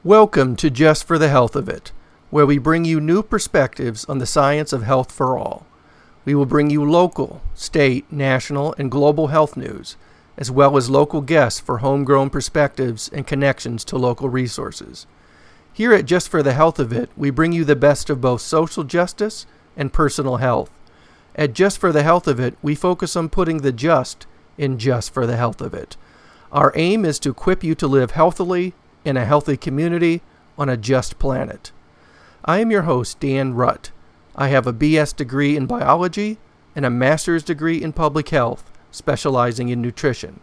Welcome to Just for the Health of It, where we bring you new perspectives on the science of health for all. We will bring you local, state, national, and global health news, as well as local guests for homegrown perspectives and connections to local resources. Here at Just for the Health of It, we bring you the best of both social justice and personal health. At Just for the Health of It, we focus on putting the just in just for the health of it. Our aim is to equip you to live healthily in a healthy community on a just planet. I am your host, Dan Rutt. I have a BS degree in biology and a master's degree in public health, specializing in nutrition.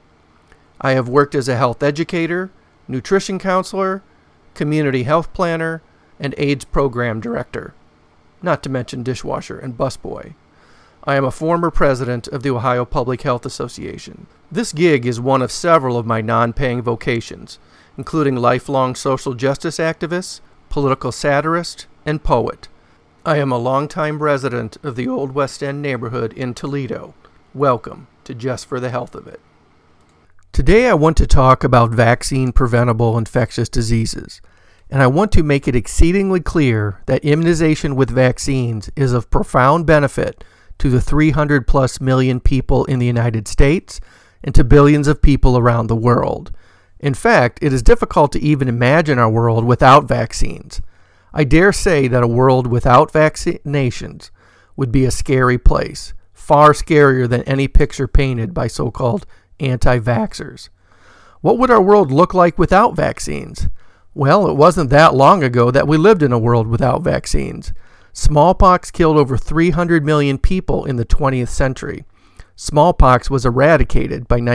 I have worked as a health educator, nutrition counselor, community health planner, and AIDS program director, not to mention dishwasher and busboy. I am a former president of the Ohio Public Health Association. This gig is one of several of my non-paying vocations, including lifelong social justice activist, political satirist, and poet. I am a longtime resident of the Old West End neighborhood in Toledo. Welcome to Just for the Health of It. Today I want to talk about vaccine-preventable infectious diseases, and I want to make it exceedingly clear that immunization with vaccines is of profound benefit to the 300+ million people in the United States and to billions of people around the world. In fact, it is difficult to even imagine our world without vaccines. I dare say that a world without vaccinations would be a scary place, far scarier than any picture painted by so-called anti-vaxxers. What would our world look like without vaccines? Well, it wasn't that long ago that we lived in a world without vaccines. Smallpox killed over 300 million people in the 20th century. Smallpox was eradicated by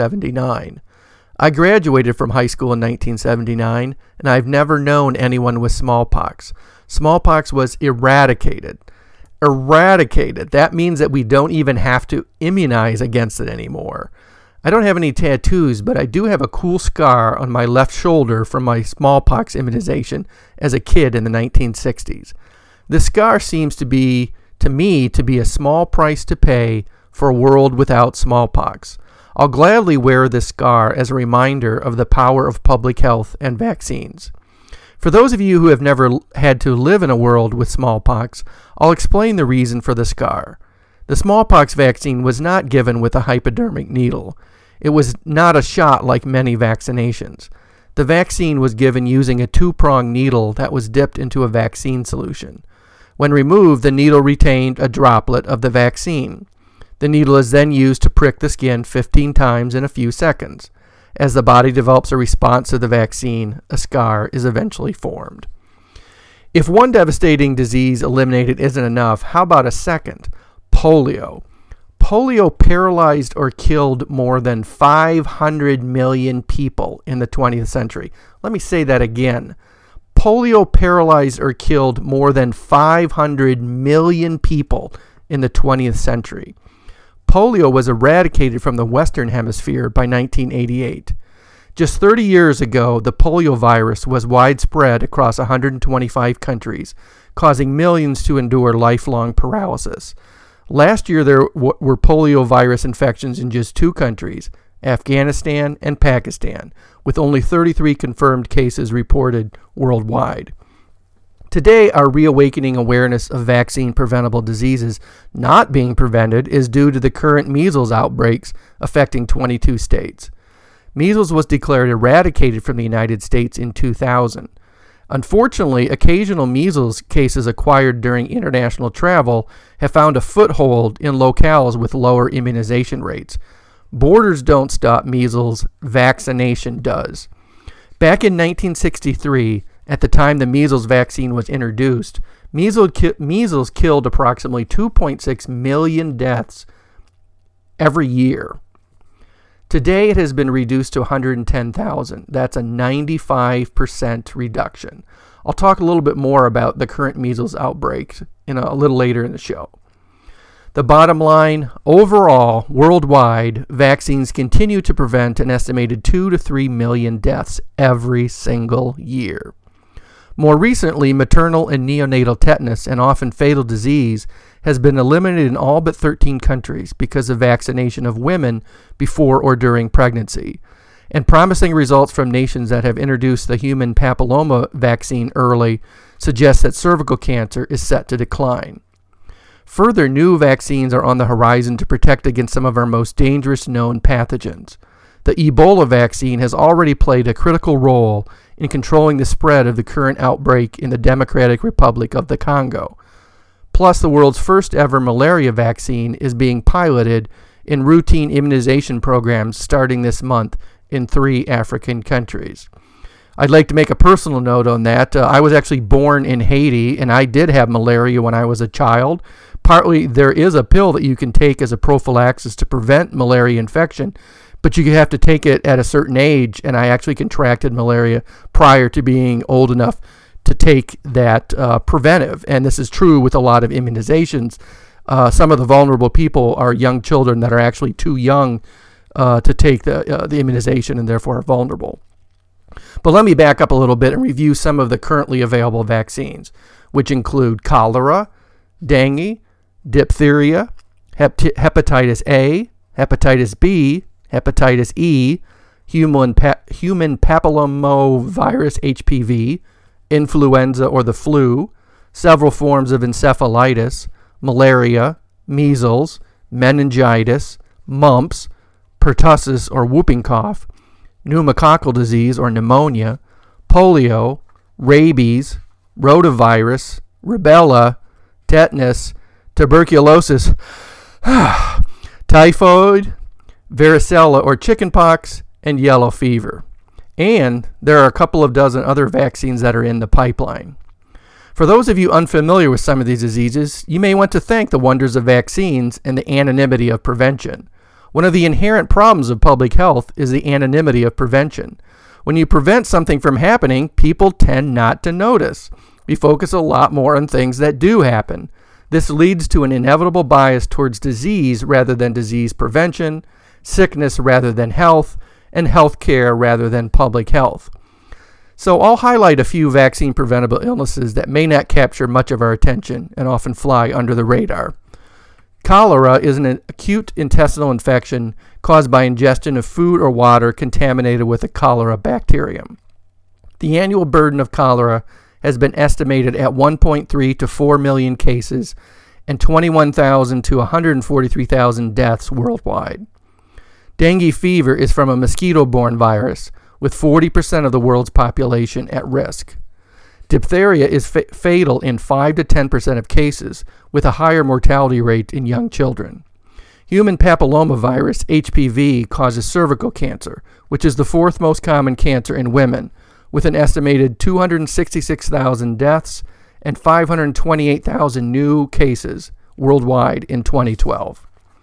1979. I graduated from high school in 1979, and I've never known anyone with smallpox. Smallpox was eradicated. Eradicated. That means that we don't even have to immunize against it anymore. I don't have any tattoos, but I do have a cool scar on my left shoulder from my smallpox immunization as a kid in the 1960s. This scar seems to me to be a small price to pay for a world without smallpox. I'll gladly wear this scar as a reminder of the power of public health and vaccines. For those of you who have never had to live in a world with smallpox, I'll explain the reason for the scar. The smallpox vaccine was not given with a hypodermic needle. It was not a shot like many vaccinations. The vaccine was given using a two-pronged needle that was dipped into a vaccine solution. When removed, the needle retained a droplet of the vaccine. The needle is then used to prick the skin 15 times in a few seconds. As the body develops a response to the vaccine, a scar is eventually formed. If one devastating disease eliminated isn't enough, how about a second? Polio. Polio paralyzed or killed more than 500 million people in the 20th century. Let me say that again. Polio paralyzed or killed more than 500 million people in the 20th century. Polio was eradicated from the Western Hemisphere by 1988. Just 30 years ago, the polio virus was widespread across 125 countries, causing millions to endure lifelong paralysis. Last year, there were polio virus infections in just two countries, Afghanistan and Pakistan, with only 33 confirmed cases reported worldwide. Today, our reawakening awareness of vaccine-preventable diseases not being prevented is due to the current measles outbreaks affecting 22 states. Measles was declared eradicated from the United States in 2000. Unfortunately, occasional measles cases acquired during international travel have found a foothold in locales with lower immunization rates. Borders don't stop measles, vaccination does. Back in 1963, at the time the measles vaccine was introduced, measles killed approximately 2.6 million deaths every year. Today it has been reduced to 110,000. That's a 95% reduction. I'll talk a little bit more about the current measles outbreaks a little later in the show. The bottom line, overall, worldwide, vaccines continue to prevent an estimated 2 to 3 million deaths every single year. More recently, maternal and neonatal tetanus, an often fatal disease, has been eliminated in all but 13 countries because of vaccination of women before or during pregnancy. And promising results from nations that have introduced the human papilloma vaccine early suggest that cervical cancer is set to decline. Further, new vaccines are on the horizon to protect against some of our most dangerous known pathogens. The Ebola vaccine has already played a critical role in controlling the spread of the current outbreak in the Democratic Republic of the Congo. Plus, the world's first ever malaria vaccine is being piloted in routine immunization programs starting this month in 3 African countries. I'd like to make a personal note on that. I was actually born in Haiti, and I did have malaria when I was a child. Partly, there is a pill that you can take as a prophylaxis to prevent malaria infection, but you have to take it at a certain age, and I actually contracted malaria prior to being old enough to take that preventive. And this is true with a lot of immunizations. Some of the vulnerable people are young children that are actually too young to take the immunization and therefore are vulnerable. But let me back up a little bit and review some of the currently available vaccines, which include cholera, dengue, diphtheria, hepatitis A, hepatitis B, hepatitis E, human papillomavirus HPV, influenza or the flu, several forms of encephalitis, malaria, measles, meningitis, mumps, pertussis or whooping cough, pneumococcal disease or pneumonia, polio, rabies, rotavirus, rubella, tetanus, tuberculosis, typhoid, varicella or chickenpox, and yellow fever. And there are a couple of dozen other vaccines that are in the pipeline. For those of you unfamiliar with some of these diseases, you may want to thank the wonders of vaccines and the anonymity of prevention. One of the inherent problems of public health is the anonymity of prevention. When you prevent something from happening, people tend not to notice. We focus a lot more on things that do happen. This leads to an inevitable bias towards disease rather than disease prevention, sickness rather than health, and health care rather than public health. So I'll highlight a few vaccine-preventable illnesses that may not capture much of our attention and often fly under the radar. Cholera is an acute intestinal infection caused by ingestion of food or water contaminated with a cholera bacterium. The annual burden of cholera has been estimated at 1.3 to 4 million cases and 21,000 to 143,000 deaths worldwide. Dengue fever is from a mosquito-borne virus, with 40% of the world's population at risk. Diphtheria is fatal in 5 to 10% of cases, with a higher mortality rate in young children. Human papillomavirus, HPV, causes cervical cancer, which is the 4th most common cancer in women, with an estimated 266,000 deaths and 528,000 new cases worldwide in 2012.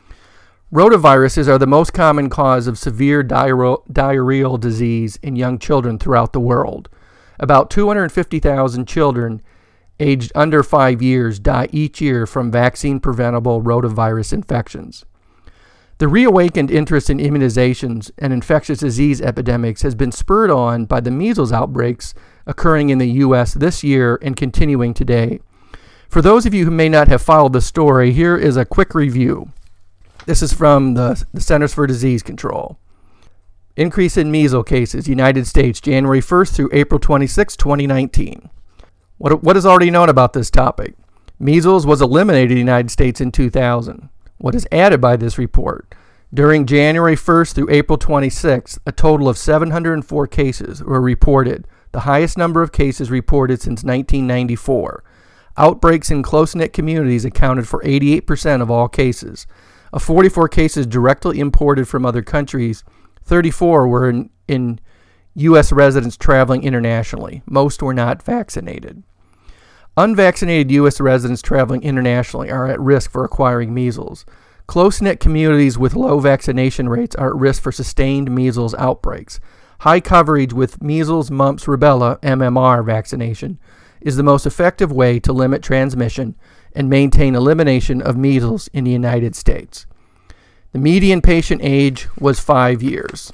Rotaviruses are the most common cause of severe diarrheal disease in young children throughout the world. About 250,000 children aged under 5 years die each year from vaccine-preventable rotavirus infections. The reawakened interest in immunizations and infectious disease epidemics has been spurred on by the measles outbreaks occurring in the U.S. this year and continuing today. For those of you who may not have followed the story, here is a quick review. This is from the Centers for Disease Control. Increase in measles cases, United States, January 1st through April 26, 2019. What is already known about this topic? Measles was eliminated in the United States in 2000. What is added by this report? During January 1st through April 26th, a total of 704 cases were reported, the highest number of cases reported since 1994. Outbreaks in close-knit communities accounted for 88% of all cases. Of 44 cases directly imported from other countries, 34 were in U.S. residents traveling internationally. Most were not vaccinated. Unvaccinated U.S. residents traveling internationally are at risk for acquiring measles. Close-knit communities with low vaccination rates are at risk for sustained measles outbreaks. High coverage with measles, mumps, rubella, MMR vaccination is the most effective way to limit transmission and maintain elimination of measles in the United States. The median patient age was 5 years.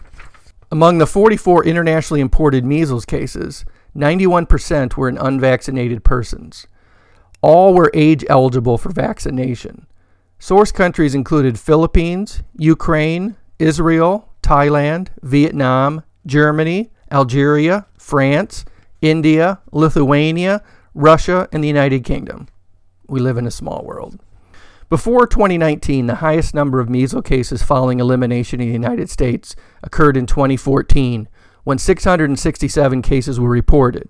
Among the 44 internationally imported measles cases, 91% were in unvaccinated persons. All were age eligible for vaccination. Source countries included Philippines, Ukraine, Israel, Thailand, Vietnam, Germany, Algeria, France, India, Lithuania, Russia, and the United Kingdom. We live in a small world. Before 2019, the highest number of measles cases following elimination in the United States occurred in 2014, when 667 cases were reported.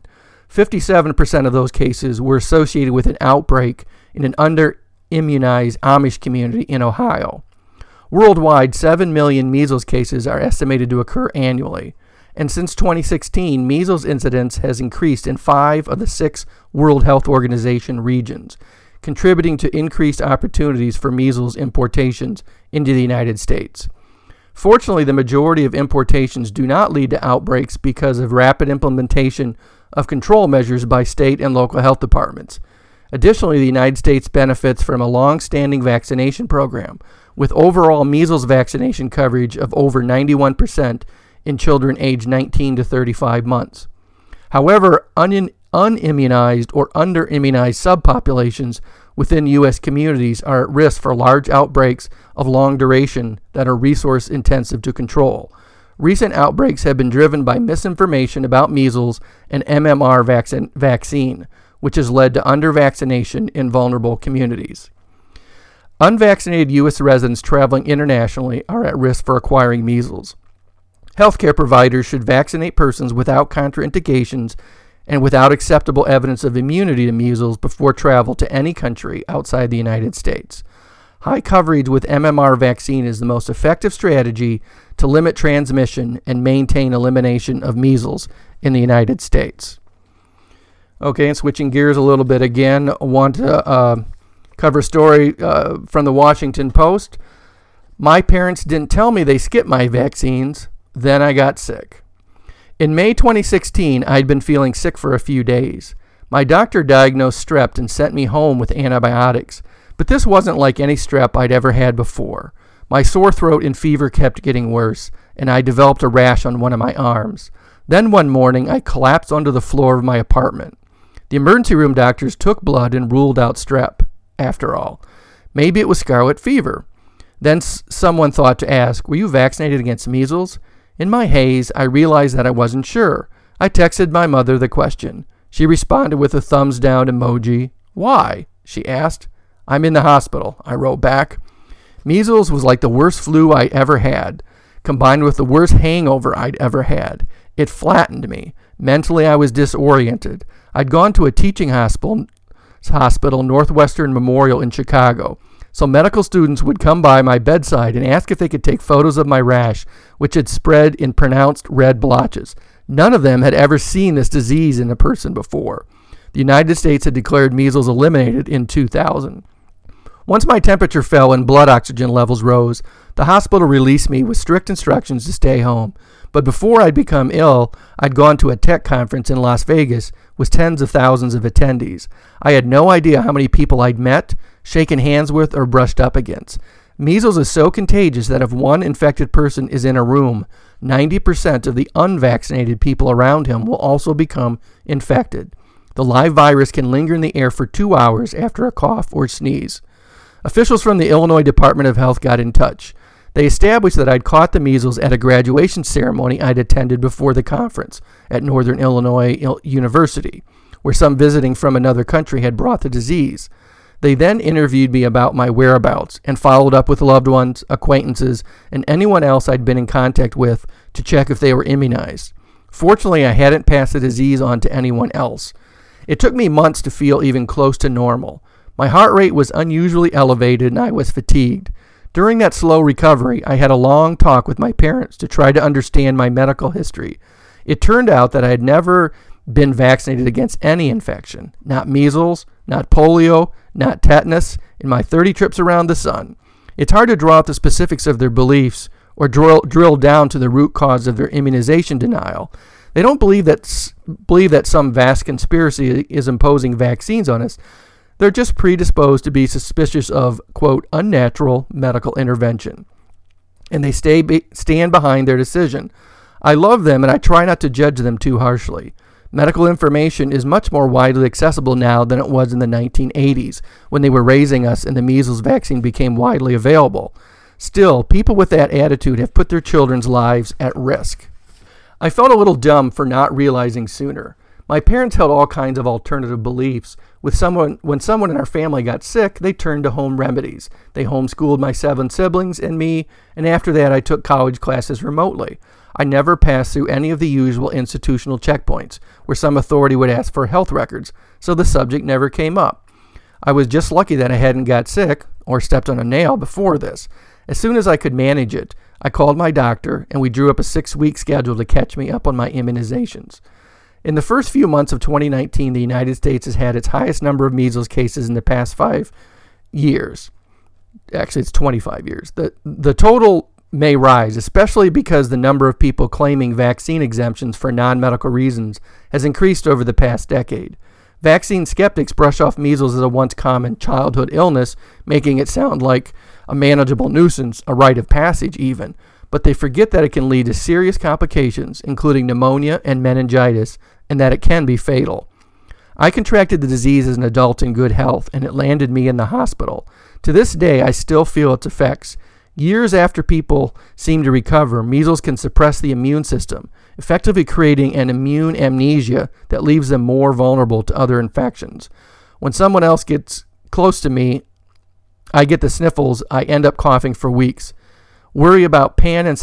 57% of those cases were associated with an outbreak in an under-immunized Amish community in Ohio. Worldwide, 7 million measles cases are estimated to occur annually. And since 2016, measles incidence has increased in 5 of the 6 World Health Organization regions, contributing to increased opportunities for measles importations into the United States. Fortunately, the majority of importations do not lead to outbreaks because of rapid implementation of control measures by state and local health departments. Additionally, the United States benefits from a long-standing vaccination program, with overall measles vaccination coverage of over 91% in children aged 19 to 35 months. However, unimmunized or under-immunized subpopulations within U.S. communities are at risk for large outbreaks of long duration that are resource intensive to control. Recent outbreaks have been driven by misinformation about measles and MMR vaccine, which has led to under-vaccination in vulnerable communities. Unvaccinated U.S. residents traveling internationally are at risk for acquiring measles. Healthcare providers should vaccinate persons without contraindications and without acceptable evidence of immunity to measles before travel to any country outside the United States. High coverage with MMR vaccine is the most effective strategy to limit transmission and maintain elimination of measles in the United States. Okay, and switching gears a little bit again, I want to cover a story from the Washington Post. My parents didn't tell me they skipped my vaccines, then I got sick. In May 2016, I'd been feeling sick for a few days. My doctor diagnosed strep and sent me home with antibiotics, but this wasn't like any strep I'd ever had before. My sore throat and fever kept getting worse, and I developed a rash on one of my arms. Then one morning, I collapsed onto the floor of my apartment. The emergency room doctors took blood and ruled out strep, after all. Maybe it was scarlet fever. Then someone thought to ask, "Were you vaccinated against measles?" In my haze, I realized that I wasn't sure. I texted my mother the question. She responded with a thumbs down emoji. "Why?" she asked. "I'm in the hospital," I wrote back. Measles was like the worst flu I ever had, combined with the worst hangover I'd ever had. It flattened me. Mentally, I was disoriented. I'd gone to a teaching hospital, Northwestern Memorial in Chicago. So medical students would come by my bedside and ask if they could take photos of my rash, which had spread in pronounced red blotches. None of them had ever seen this disease in a person before. The United States had declared measles eliminated in 2000. Once my temperature fell and blood oxygen levels rose, the hospital released me with strict instructions to stay home. But before I'd become ill, I'd gone to a tech conference in Las Vegas with tens of thousands of attendees. I had no idea how many people I'd met, shaken hands with, or brushed up against. Measles is so contagious that if one infected person is in a room, 90% of the unvaccinated people around him will also become infected. The live virus can linger in the air for 2 hours after a cough or sneeze. Officials from the Illinois Department of Health got in touch. They established that I'd caught the measles at a graduation ceremony I'd attended before the conference at Northern Illinois University, where some visiting from another country had brought the disease. They then interviewed me about my whereabouts and followed up with loved ones, acquaintances, and anyone else I'd been in contact with to check if they were immunized. Fortunately, I hadn't passed the disease on to anyone else. It took me months to feel even close to normal. My heart rate was unusually elevated and I was fatigued. During that slow recovery, I had a long talk with my parents to try to understand my medical history. It turned out that I had never been vaccinated against any infection, not measles, not polio, not tetanus, in my 30 trips around the sun. It's hard to draw out the specifics of their beliefs or drill down to the root cause of their immunization denial. They don't believe that some vast conspiracy is imposing vaccines on us. They're just predisposed to be suspicious of, quote, unnatural medical intervention. And they stand behind their decision. I love them and I try not to judge them too harshly. Medical information is much more widely accessible now than it was in the 1980s, when they were raising us and the measles vaccine became widely available. Still, people with that attitude have put their children's lives at risk. I felt a little dumb for not realizing sooner. My parents held all kinds of alternative beliefs. When someone in our family got sick, they turned to home remedies. They homeschooled my 7 siblings and me, and after that I took college classes remotely. I never passed through any of the usual institutional checkpoints, where some authority would ask for health records, so the subject never came up. I was just lucky that I hadn't got sick, or stepped on a nail before this. As soon as I could manage it, I called my doctor, and we drew up a 6-week schedule to catch me up on my immunizations. In the first few months of 2019, the United States has had its highest number of measles cases in the past 5 years. Actually, it's 25 years. The total may rise, especially because the number of people claiming vaccine exemptions for non-medical reasons has increased over the past decade. Vaccine skeptics brush off measles as a once common childhood illness, making it sound like a manageable nuisance, a rite of passage even. But they forget that it can lead to serious complications, including pneumonia and meningitis, and that it can be fatal. I contracted the disease as an adult in good health, and it landed me in the hospital. To this day, I still feel its effects. Years after people seem to recover, measles can suppress the immune system, effectively creating an immune amnesia that leaves them more vulnerable to other infections. When someone else gets close to me, I get the sniffles, I end up coughing for weeks. Worry about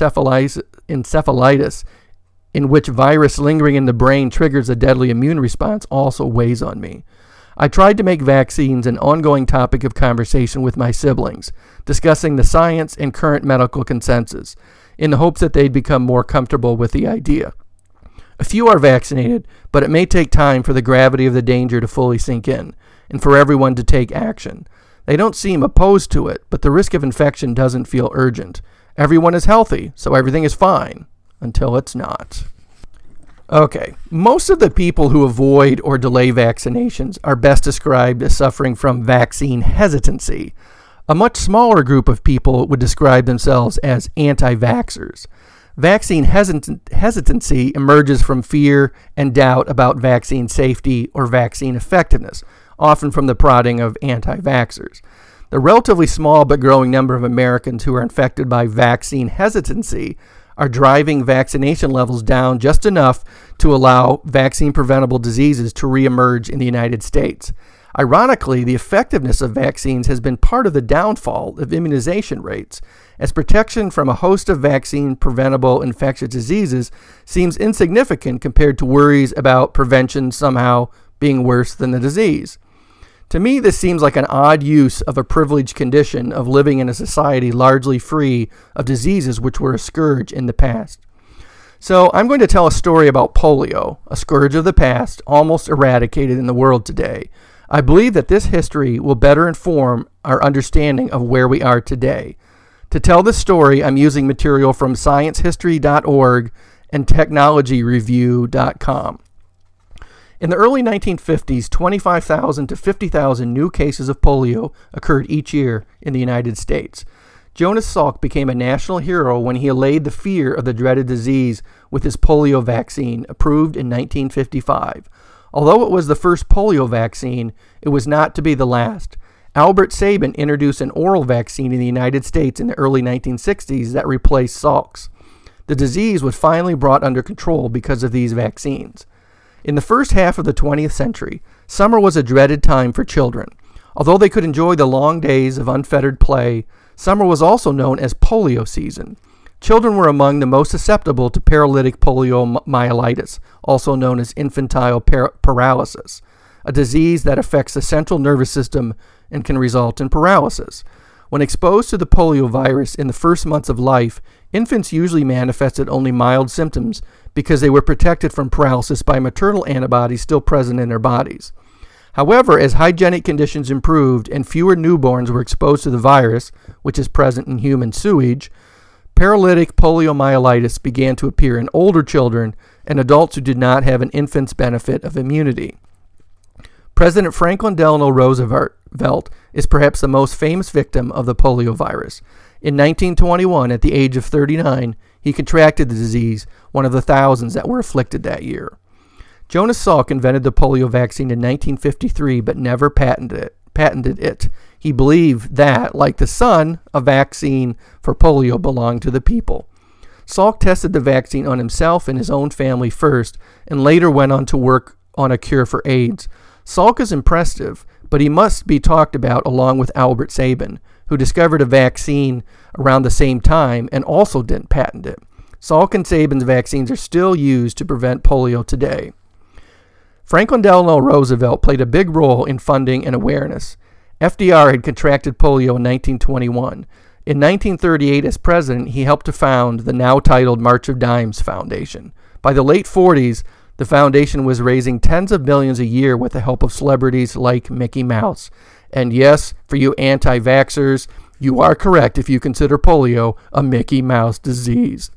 panencephalitis, in which virus lingering in the brain triggers a deadly immune response, also weighs on me. I tried to make vaccines an ongoing topic of conversation with my siblings, discussing the science and current medical consensus, in the hopes that they'd become more comfortable with the idea. A few are vaccinated, but it may take time for the gravity of the danger to fully sink in, and for everyone to take action. They don't seem opposed to it, but the risk of infection doesn't feel urgent. Everyone is healthy, so everything is fine, until it's not. Okay, most of the people who avoid or delay vaccinations are best described as suffering from vaccine hesitancy. A much smaller group of people would describe themselves as anti-vaxxers. Vaccine hesitancy emerges from fear and doubt about vaccine safety or vaccine effectiveness, often from the prodding of anti-vaxxers. The relatively small but growing number of Americans who are infected by vaccine hesitancy are driving vaccination levels down just enough to allow vaccine-preventable diseases to reemerge in the United States. Ironically, the effectiveness of vaccines has been part of the downfall of immunization rates, as protection from a host of vaccine-preventable infectious diseases seems insignificant compared to worries about prevention somehow being worse than the disease. To me, this seems like an odd use of a privileged condition of living in a society largely free of diseases which were a scourge in the past. So I'm going to tell a story about polio, a scourge of the past, almost eradicated in the world today. I believe that this history will better inform our understanding of where we are today. To tell this story, I'm using material from sciencehistory.org and technologyreview.com. In the early 1950s, 25,000 to 50,000 new cases of polio occurred each year in the United States. Jonas Salk became a national hero when he allayed the fear of the dreaded disease with his polio vaccine, approved in 1955. Although it was the first polio vaccine, it was not to be the last. Albert Sabin introduced an oral vaccine in the United States in the early 1960s that replaced Salk's. The disease was finally brought under control because of these vaccines. In the first half of the 20th century, summer was a dreaded time for children. Although they could enjoy the long days of unfettered play, summer was also known as polio season. Children were among the most susceptible to paralytic poliomyelitis, also known as infantile paralysis, a disease that affects the central nervous system and can result in paralysis. When exposed to the polio virus in the first months of life, infants usually manifested only mild symptoms because they were protected from paralysis by maternal antibodies still present in their bodies. However, as hygienic conditions improved and fewer newborns were exposed to the virus, which is present in human sewage, paralytic poliomyelitis began to appear in older children and adults who did not have an infant's benefit of immunity. President Franklin Delano Roosevelt is perhaps the most famous victim of the polio virus. In 1921, at the age of 39, he contracted the disease, one of the thousands that were afflicted that year. Jonas Salk invented the polio vaccine in 1953 but never patented patented it. He believed that, like the sun, a vaccine for polio belonged to the people. Salk tested the vaccine on himself and his own family first, and later went on to work on a cure for AIDS. Salk is impressive, but he must be talked about along with Albert Sabin, who discovered a vaccine around the same time and also didn't patent it. Salk and Sabin's vaccines are still used to prevent polio today. Franklin Delano Roosevelt played a big role in funding and awareness. FDR had contracted polio in 1921. In 1938, as president, he helped to found the now titled March of Dimes Foundation. By the late 40s, the foundation was raising tens of millions a year with the help of celebrities like Mickey Mouse. And yes, for you anti-vaxxers, you are correct if you consider polio a Mickey Mouse disease.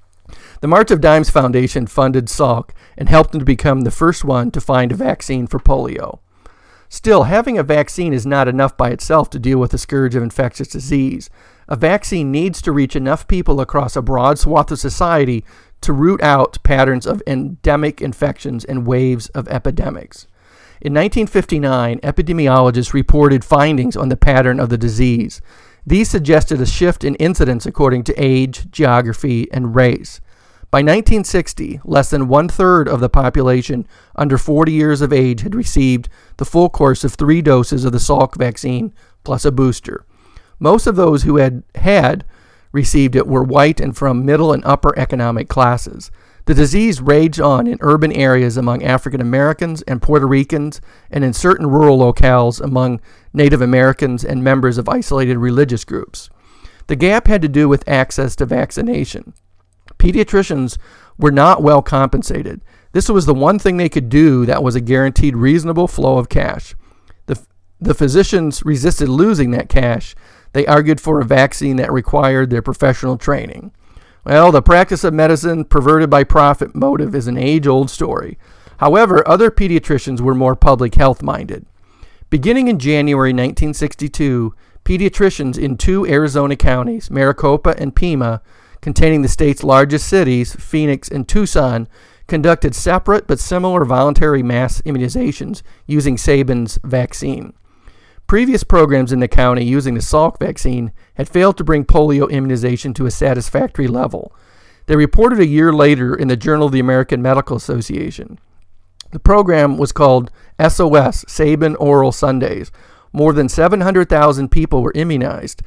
The March of Dimes Foundation funded Salk and helped him to become the first one to find a vaccine for polio. Still, having a vaccine is not enough by itself to deal with the scourge of infectious disease. A vaccine needs to reach enough people across a broad swath of society to root out patterns of endemic infections and waves of epidemics. In 1959, epidemiologists reported findings on the pattern of the disease. These suggested a shift in incidence according to age, geography, and race. By 1960, less than one-third of the population under 40 years of age had received the full course of 3 doses of the Salk vaccine plus a booster. Most of those who had received it were white and from middle and upper economic classes. The disease raged on in urban areas among African Americans and Puerto Ricans, and in certain rural locales among Native Americans and members of isolated religious groups. The gap had to do with access to vaccination. Pediatricians were not well compensated. This was the one thing they could do that was a guaranteed reasonable flow of cash. The physicians resisted losing that cash. They argued for a vaccine that required their professional training. Well, the practice of medicine perverted by profit motive is an age-old story. However, other pediatricians were more public health-minded. Beginning in January 1962, pediatricians in 2 Arizona counties, Maricopa and Pima, containing the state's largest cities, Phoenix and Tucson, conducted separate but similar voluntary mass immunizations using Sabin's vaccine. Previous programs in the county using the Salk vaccine had failed to bring polio immunization to a satisfactory level. They reported a year later in the Journal of the American Medical Association. The program was called SOS, Sabin Oral Sundays. More than 700,000 people were immunized,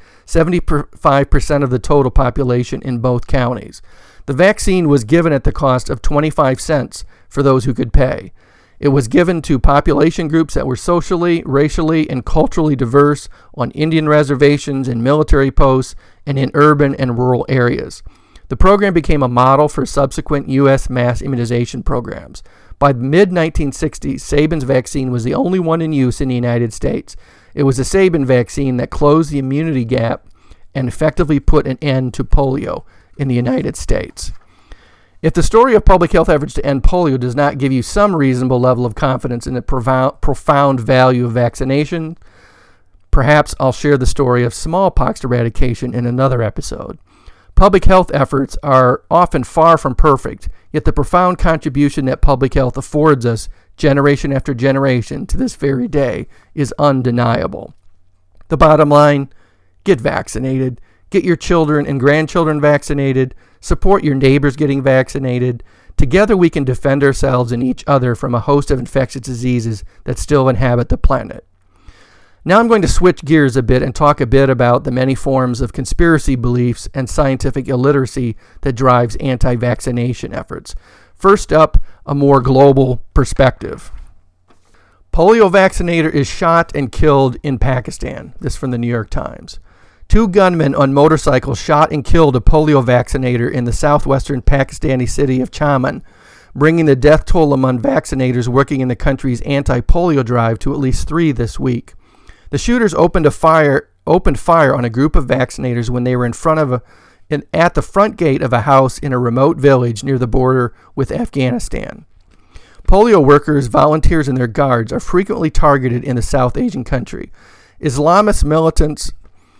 75% of the total population in both counties. The vaccine was given at the cost of 25 cents for those who could pay. It was given to population groups that were socially, racially, and culturally diverse on Indian reservations and military posts and in urban and rural areas. The program became a model for subsequent U.S. mass immunization programs. By the mid-1960s, Sabin's vaccine was the only one in use in the United States. It was the Sabin vaccine that closed the immunity gap and effectively put an end to polio in the United States. If the story of public health efforts to end polio does not give you some reasonable level of confidence in the profound value of vaccination, perhaps I'll share the story of smallpox eradication in another episode. Public health efforts are often far from perfect, yet the profound contribution that public health affords us generation after generation to this very day is undeniable. The bottom line, get vaccinated. Get your children and grandchildren vaccinated. Support your neighbors getting vaccinated. Together we can defend ourselves and each other from a host of infectious diseases that still inhabit the planet. Now I'm going to switch gears a bit and talk a bit about the many forms of conspiracy beliefs and scientific illiteracy that drives anti-vaccination efforts. First up, a more global perspective. Polio vaccinator is shot and killed in Pakistan. This from the New York Times. 2 gunmen on motorcycles shot and killed a polio vaccinator in the southwestern Pakistani city of Chaman, bringing the death toll among vaccinators working in the country's anti-polio drive to at least 3 this week. The shooters opened fire on a group of vaccinators when they were at the front gate of a house in a remote village near the border with Afghanistan. Polio workers, volunteers, and their guards are frequently targeted in the South Asian country. Islamist militants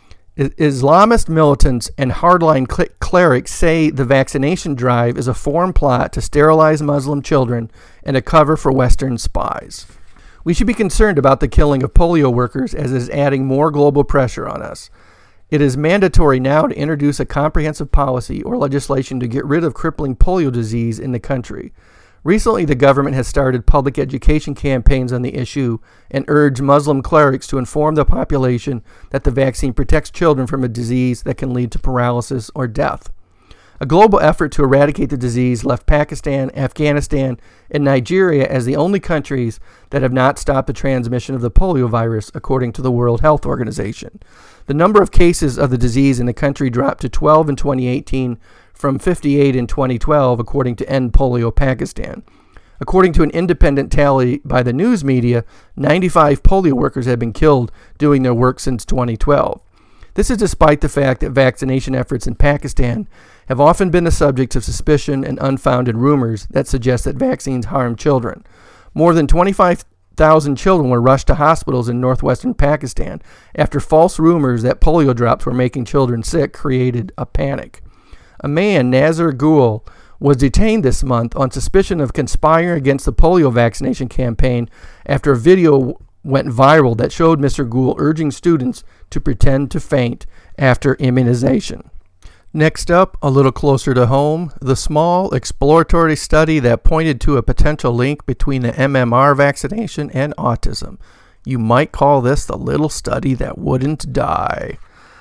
and hardline clerics say the vaccination drive is a foreign plot to sterilize Muslim children and a cover for Western spies. We should be concerned about the killing of polio workers as it is adding more global pressure on us. It is mandatory now to introduce a comprehensive policy or legislation to get rid of crippling polio disease in the country. Recently, the government has started public education campaigns on the issue and urged Muslim clerics to inform the population that the vaccine protects children from a disease that can lead to paralysis or death. A global effort to eradicate the disease left Pakistan, Afghanistan, and Nigeria as the only countries that have not stopped the transmission of the polio virus, according to the World Health Organization. The number of cases of the disease in the country dropped to 12 in 2018 from 58 in 2012, according to End Polio Pakistan. According to an independent tally by the news media, 95 polio workers have been killed doing their work since 2012. This is despite the fact that vaccination efforts in Pakistan have often been the subject of suspicion and unfounded rumors that suggest that vaccines harm children. More than 25,000 children were rushed to hospitals in northwestern Pakistan after false rumors that polio drops were making children sick created a panic. A man, Nazir Gul, was detained this month on suspicion of conspiring against the polio vaccination campaign after a video went viral that showed Mr. Gul urging students to pretend to faint after immunization. Next up, a little closer to home, the small exploratory study that pointed to a potential link between the MMR vaccination and autism. You might call this the little study that wouldn't die.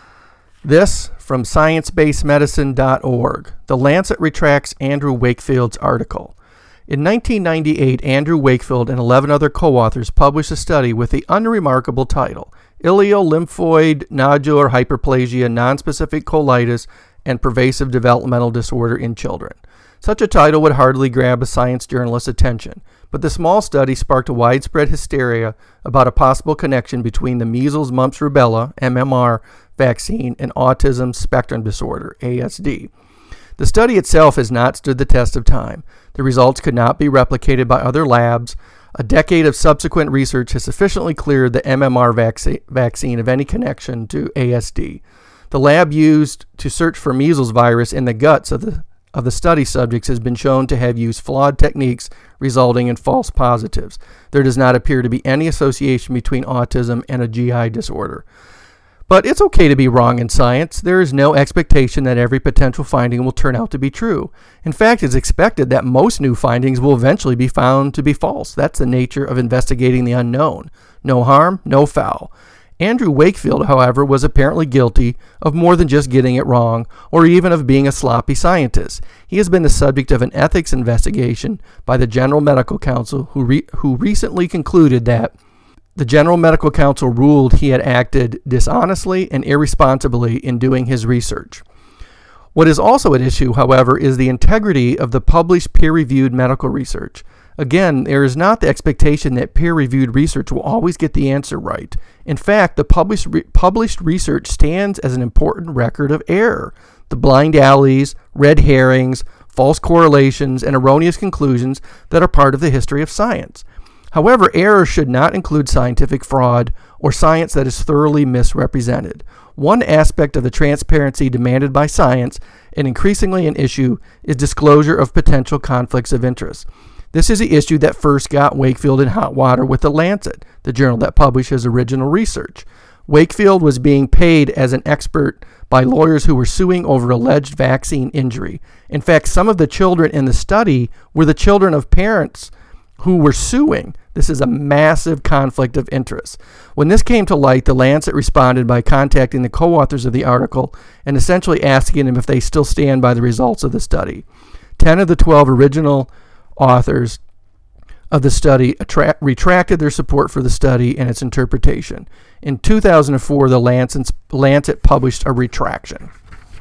This from ScienceBasedMedicine.org. The Lancet retracts Andrew Wakefield's article. In 1998, Andrew Wakefield and 11 other co-authors published a study with the unremarkable title, Ileolymphoid Nodular Hyperplasia, Nonspecific Colitis, and Pervasive Developmental Disorder in Children. Such a title would hardly grab a science journalist's attention, but the small study sparked a widespread hysteria about a possible connection between the measles, mumps, rubella, MMR, vaccine and autism spectrum disorder, ASD. The study itself has not stood the test of time. The results could not be replicated by other labs. A decade of subsequent research has sufficiently cleared the MMR vaccine of any connection to ASD. The lab used to search for measles virus in the guts of the study subjects has been shown to have used flawed techniques, resulting in false positives. There does not appear to be any association between autism and a GI disorder. But it's okay to be wrong in science. There is no expectation that every potential finding will turn out to be true. In fact, it's expected that most new findings will eventually be found to be false. That's the nature of investigating the unknown. No harm, no foul. Andrew Wakefield, however, was apparently guilty of more than just getting it wrong, or even of being a sloppy scientist. He has been the subject of an ethics investigation by the General Medical Council, who recently concluded that the General Medical Council ruled he had acted dishonestly and irresponsibly in doing his research. What is also at issue, however, is the integrity of the published peer-reviewed medical research. Again, there is not the expectation that peer-reviewed research will always get the answer right. In fact, the published research stands as an important record of error. The blind alleys, red herrings, false correlations, and erroneous conclusions that are part of the history of science. However, error should not include scientific fraud or science that is thoroughly misrepresented. One aspect of the transparency demanded by science, and increasingly an issue, is disclosure of potential conflicts of interest. This is the issue that first got Wakefield in hot water with The Lancet, the journal that published his original research. Wakefield was being paid as an expert by lawyers who were suing over alleged vaccine injury. In fact, some of the children in the study were the children of parents who were suing. This is a massive conflict of interest. When this came to light, The Lancet responded by contacting the co-authors of the article and essentially asking them if they still stand by the results of the study. 10 of the 12 original authors of the study retracted their support for the study and its interpretation. In 2004, The Lancet published a retraction.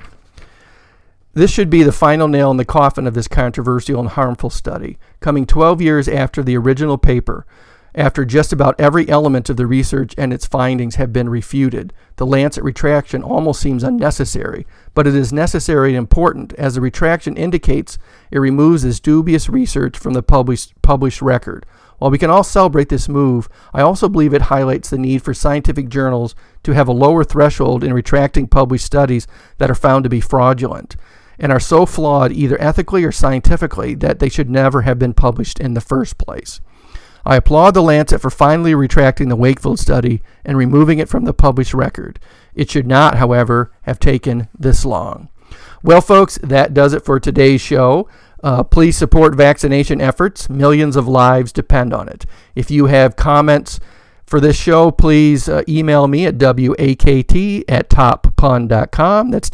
This should be the final nail in the coffin of this controversial and harmful study, coming 12 years after the original paper. After just about every element of the research and its findings have been refuted, the Lancet retraction almost seems unnecessary, but it is necessary and important, as the retraction indicates it removes this dubious research from the published record. While we can all celebrate this move, I also believe it highlights the need for scientific journals to have a lower threshold in retracting published studies that are found to be fraudulent and are so flawed either ethically or scientifically that they should never have been published in the first place. I applaud the Lancet for finally retracting the Wakefield study and removing it from the published record. It should not, however, have taken this long. Well, folks, that does it for today's show. Please support vaccination efforts. Millions of lives depend on it. If you have comments for this show, please email me at wakt@toppun.com. That's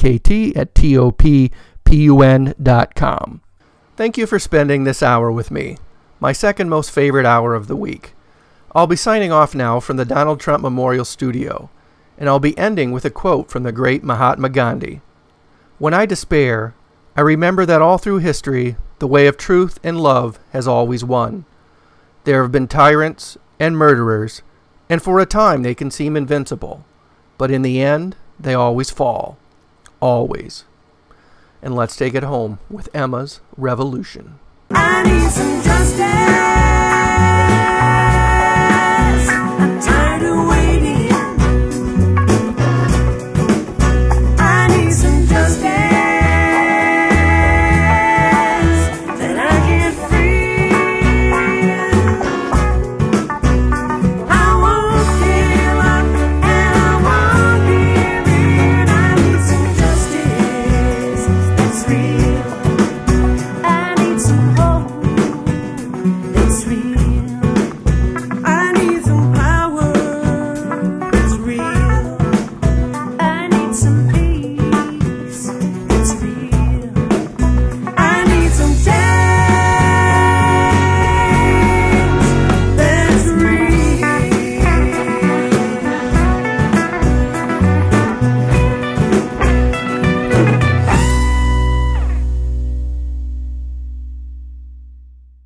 wakt@toppun.com. Thank you for spending this hour with me, my second most favorite hour of the week. I'll be signing off now from the Donald Trump Memorial Studio, and I'll be ending with a quote from the great Mahatma Gandhi. When I despair, I remember that all through history, the way of truth and love has always won. There have been tyrants and murderers, and for a time they can seem invincible, but in the end, they always fall. Always. And let's take it home with Emma's Revolution. I need some justice.